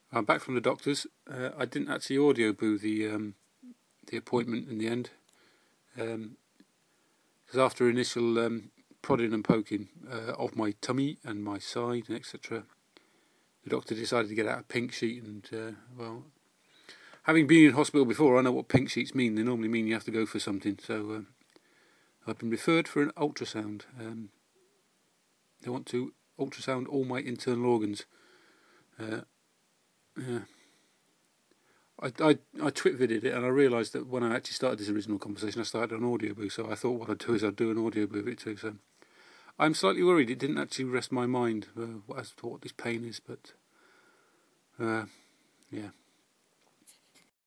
I'm back from the doctor's. I didn't actually audio boo the appointment in the end, because after initial prodding and poking of my tummy and my side and etc., the doctor decided to get out a pink sheet and well, having been in hospital before, I know what pink sheets mean. They normally mean you have to go for something. So I've been referred for an ultrasound. They want to ultrasound all my internal organs. Yeah. I twit-vidded it, and I realised that when I actually started this original conversation, I started an audio boo, so I thought what I'd do is I'd do an audio boo of it too. So I'm slightly worried. It didn't actually rest my mind as to what this pain is, but yeah.